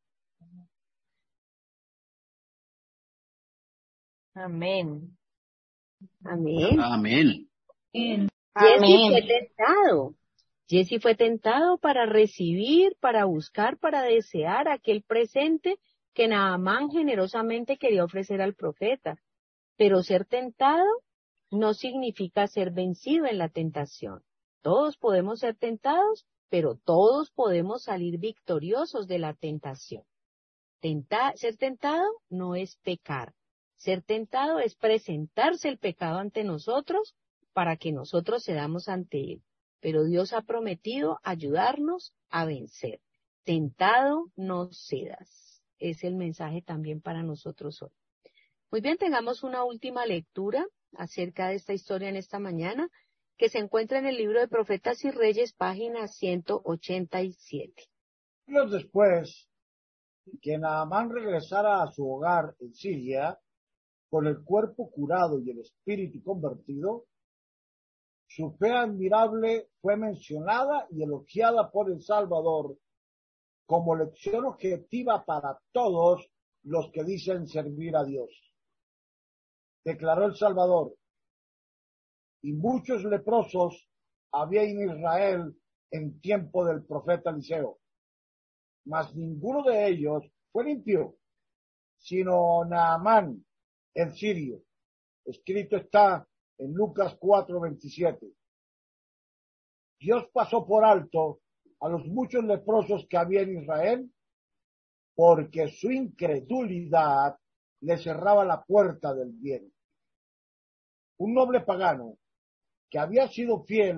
Amén. Amén. Amén. Jesse Amén. fue tentado. Jesse fue tentado para recibir, para buscar, para desear aquel presente que Naamán generosamente quería ofrecer al profeta. Pero ser tentado no significa ser vencido en la tentación. Todos podemos ser tentados, pero todos podemos salir victoriosos de la tentación. Tenta- ser tentado no es pecar. Ser tentado es presentarse el pecado ante nosotros para que nosotros cedamos ante él. Pero Dios ha prometido ayudarnos a vencer. Tentado no cedas. Es el mensaje también para nosotros hoy. Muy bien, tengamos una última lectura acerca de esta historia en esta mañana, que se encuentra en el libro de Profetas y Reyes, página ciento ochenta y siete. Años después, que Naamán regresara a su hogar en Siria, con el cuerpo curado y el espíritu convertido, su fe admirable fue mencionada y elogiada por el Salvador como lección objetiva para todos los que dicen servir a Dios. Declaró el Salvador: y muchos leprosos había en Israel en tiempo del profeta Eliseo, mas ninguno de ellos fue limpio, sino Naamán el sirio. Escrito está en Lucas cuatro veintisiete. Dios pasó por alto a los muchos leprosos que había en Israel, porque su incredulidad le cerraba la puerta del bien. Un noble pagano que había sido fiel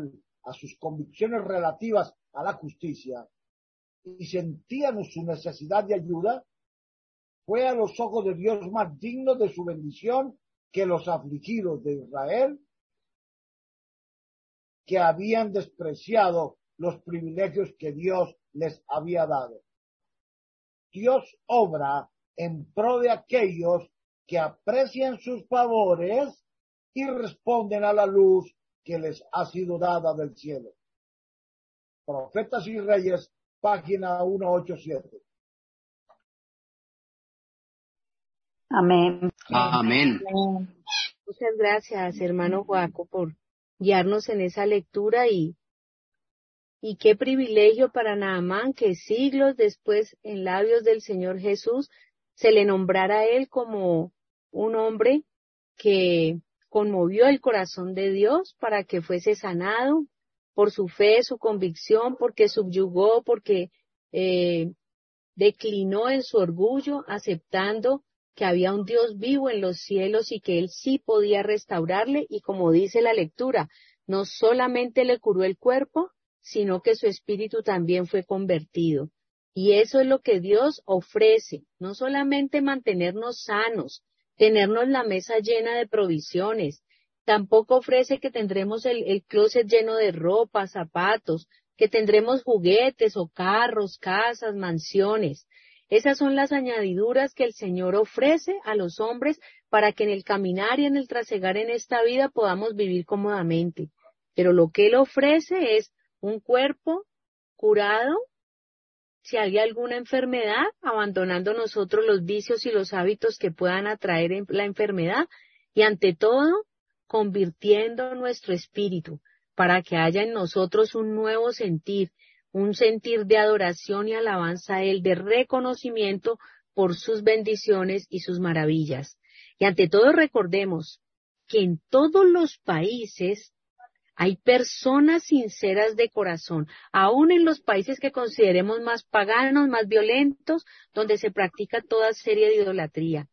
a sus convicciones relativas a la justicia y sentían su necesidad de ayuda, fue a los ojos de Dios más digno de su bendición que los afligidos de Israel, que habían despreciado los privilegios que Dios les había dado. Dios obra en pro de aquellos que aprecian sus favores y responden a la luz que les ha sido dada del cielo. Profetas y Reyes, página ciento ochenta y siete. Amén. Amén. Muchas gracias, hermano Joaco, por guiarnos en esa lectura y, y qué privilegio para Naamán que siglos después, en labios del Señor Jesús, se le nombrara a él como un hombre que conmovió el corazón de Dios para que fuese sanado por su fe, su convicción, porque subyugó, porque eh, declinó en su orgullo, aceptando que había un Dios vivo en los cielos y que él sí podía restaurarle, y como dice la lectura, no solamente le curó el cuerpo, sino que su espíritu también fue convertido. Y eso es lo que Dios ofrece, no solamente mantenernos sanos, tenernos la mesa llena de provisiones, tampoco ofrece que tendremos el, el closet lleno de ropa, zapatos, que tendremos juguetes o carros, casas, mansiones. Esas son las añadiduras que el Señor ofrece a los hombres para que en el caminar y en el trasegar en esta vida podamos vivir cómodamente. Pero lo que Él ofrece es un cuerpo curado, si hay alguna enfermedad, abandonando nosotros los vicios y los hábitos que puedan atraer la enfermedad, y ante todo, convirtiendo nuestro espíritu para que haya en nosotros un nuevo sentir, un sentir de adoración y alabanza a Él, de reconocimiento por sus bendiciones y sus maravillas. Y ante todo recordemos que en todos los países hay personas sinceras de corazón, aún en los países que consideremos más paganos, más violentos, donde se practica toda serie de idolatría.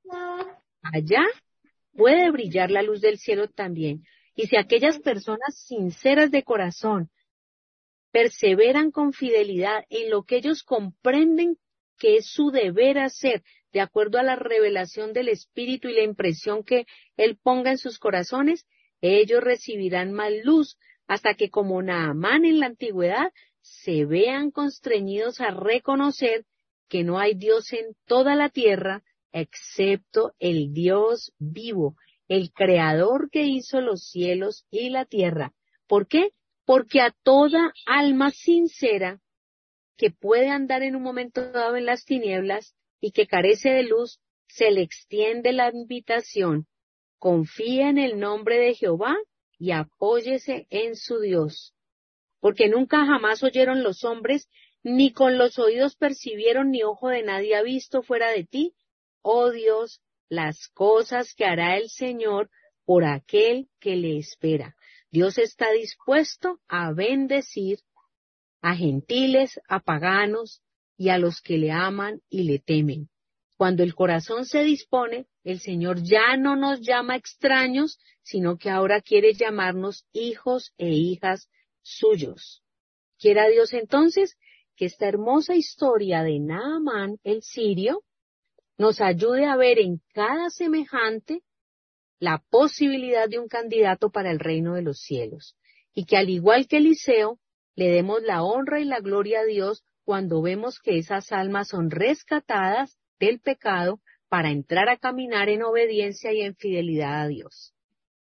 Allá puede brillar la luz del cielo también. Y si aquellas personas sinceras de corazón perseveran con fidelidad en lo que ellos comprenden que es su deber hacer, de acuerdo a la revelación del Espíritu y la impresión que Él ponga en sus corazones, ellos recibirán más luz hasta que, como Naamán en la antigüedad, se vean constreñidos a reconocer que no hay Dios en toda la tierra excepto el Dios vivo, el Creador que hizo los cielos y la tierra. ¿Por qué? Porque a toda alma sincera que puede andar en un momento dado en las tinieblas y que carece de luz, se le extiende la invitación: confía en el nombre de Jehová y apóyese en su Dios. Porque nunca jamás oyeron los hombres, ni con los oídos percibieron, ni ojo de nadie ha visto fuera de ti, oh Dios, las cosas que hará el Señor por aquel que le espera. Dios está dispuesto a bendecir a gentiles, a paganos y a los que le aman y le temen. Cuando el corazón se dispone, el Señor ya no nos llama extraños, sino que ahora quiere llamarnos hijos e hijas suyos. Quiera Dios entonces que esta hermosa historia de Naamán el sirio nos ayude a ver en cada semejante la posibilidad de un candidato para el reino de los cielos, y que al igual que Eliseo, le demos la honra y la gloria a Dios cuando vemos que esas almas son rescatadas del pecado para entrar a caminar en obediencia y en fidelidad a Dios.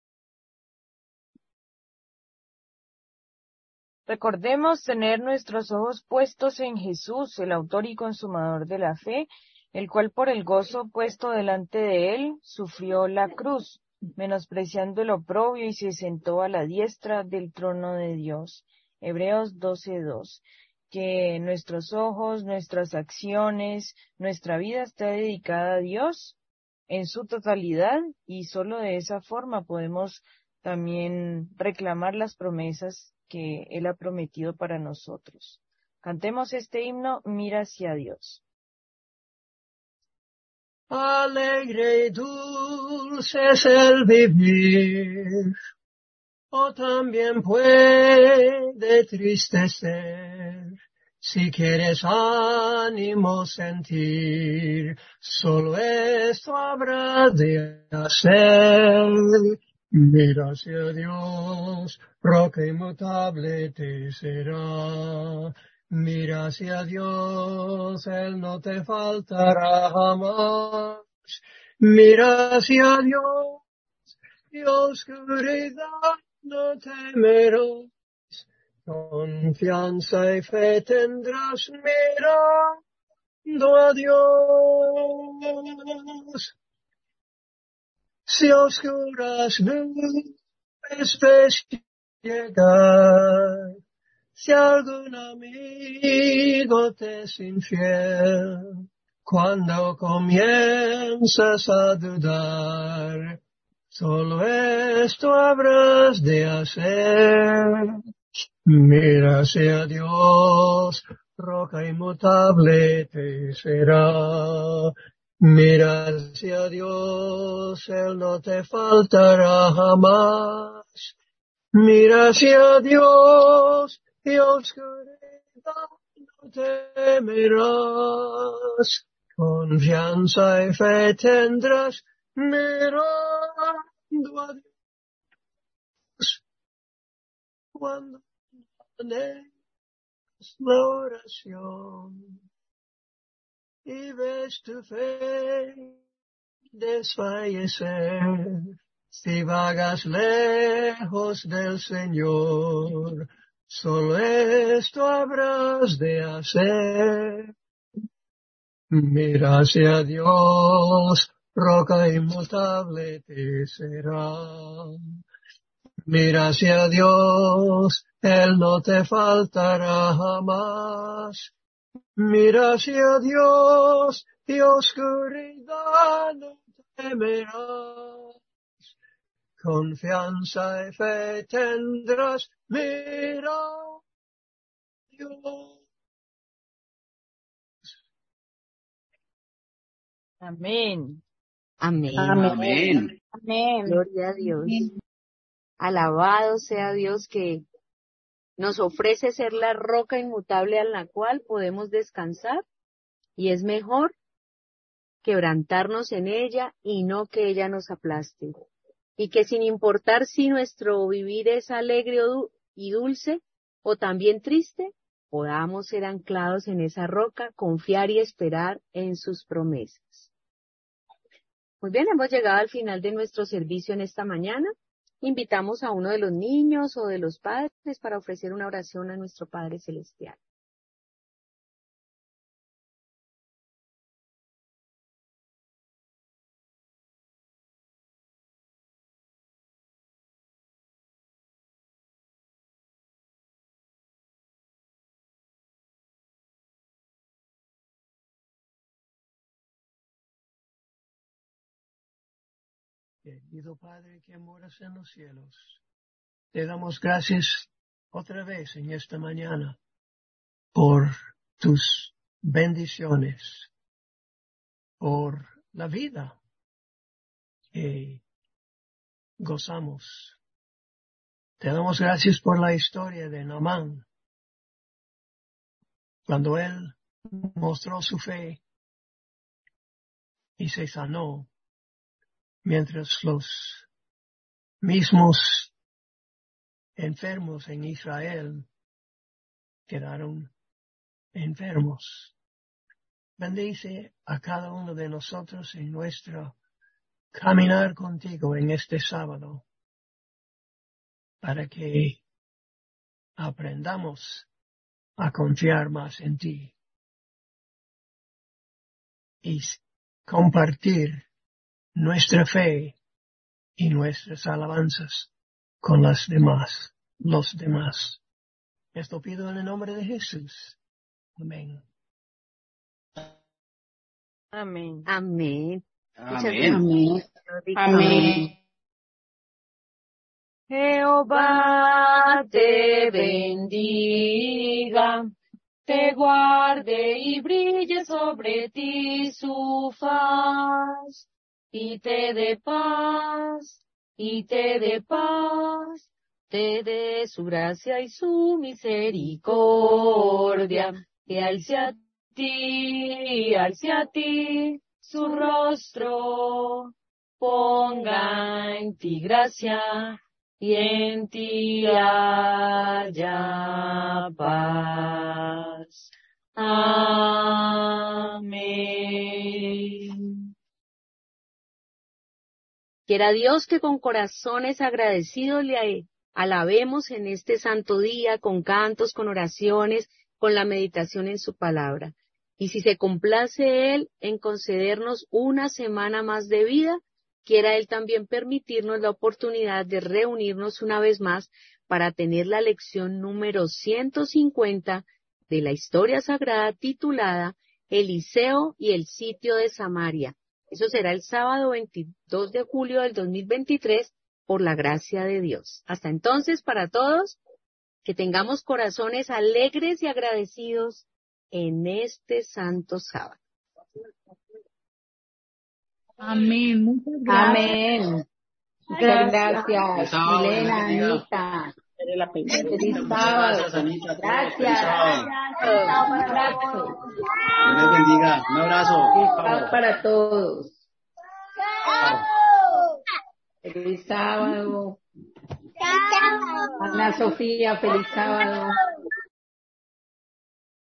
Recordemos tener nuestros ojos puestos en Jesús, el autor y consumador de la fe, el cual por el gozo puesto delante de él sufrió la cruz, menospreciando el oprobio, y se sentó a la diestra del trono de Dios. Hebreos doce dos. Que nuestros ojos, nuestras acciones, nuestra vida esté dedicada a Dios en su totalidad, y solo de esa forma podemos también reclamar las promesas que Él ha prometido para nosotros. Cantemos este himno: Mira hacia Dios. Alegre y dulce es el vivir o también puede tristecer. Si quieres ánimo sentir, solo esto habrá de hacer. Mira hacia Dios, roca inmutable te será. Mira hacia Dios, Él no te faltará jamás. Mira hacia Dios, y oscuridad no temerás. Confianza y fe tendrás mirando a Dios. Si oscuras nubes ves llegar, si algún amigo te es infiel, cuando comienzas a dudar, solo esto habrás de hacer. Mira hacia Dios, roca inmutable te será. Mira hacia Dios, Él no te faltará jamás. Mira hacia Dios, y oscuridad no temerás. Confianza y fe tendrás mirando a Dios. Cuando haces la oración y ves tu fe desfallecer, si vagas lejos del Señor, solo esto habrás de hacer. Mira hacia Dios, roca inmutable te será. Mira hacia Dios, Él no te faltará jamás. Mira hacia Dios, y oscuridad no temerás. Confianza y fe tendrás, mira a Dios. Amén. Amén. Amén. Amén. Gloria a Dios. Alabado sea Dios que nos ofrece ser la roca inmutable en la cual podemos descansar, y es mejor quebrantarnos en ella y no que ella nos aplaste. Y que sin importar si nuestro vivir es alegre o du- y dulce o también triste, podamos ser anclados en esa roca, confiar y esperar en sus promesas. Muy bien, hemos llegado al final de nuestro servicio en esta mañana. Invitamos a uno de los niños o de los padres para ofrecer una oración a nuestro Padre Celestial. Querido Padre que moras en los cielos, te damos gracias otra vez en esta mañana por tus bendiciones, por la vida que gozamos. Te damos gracias por la historia de Naamán, cuando él mostró su fe y se sanó, mientras los mismos enfermos en Israel quedaron enfermos. Bendice a cada uno de nosotros en nuestro caminar contigo en este sábado, para que aprendamos a confiar más en ti y compartir nuestra fe y nuestras alabanzas con las demás, los demás. Esto pido en el nombre de Jesús. Amén. Amén. Amén. Muchas Amén. gracias. Amén. Jehová te bendiga, te guarde y brille sobre ti su faz, y te dé paz, y te dé paz, te dé su gracia y su misericordia, que alce a ti, alce a ti su rostro, ponga en ti gracia y en ti haya paz. Amén. Quiera Dios que con corazones agradecidos le alabemos en este santo día, con cantos, con oraciones, con la meditación en su palabra. Y si se complace Él en concedernos una semana más de vida, quiera Él también permitirnos la oportunidad de reunirnos una vez más para tener la lección número ciento cincuenta de la historia sagrada titulada Eliseo y el sitio de Samaria. Eso será el sábado veintidós de julio del dos mil veintitrés, por la gracia de Dios. Hasta entonces, para todos, que tengamos corazones alegres y agradecidos en este santo sábado. Amén. Muchas gracias. Amén. Muchas gracias. Milena, Anita. Feliz sábado. Gracias, Anita. Gracias. Feliz sábado. Dios les bendiga. Un abrazo. Feliz sábado para todos. Feliz sábado. Ana Sofía, feliz sábado.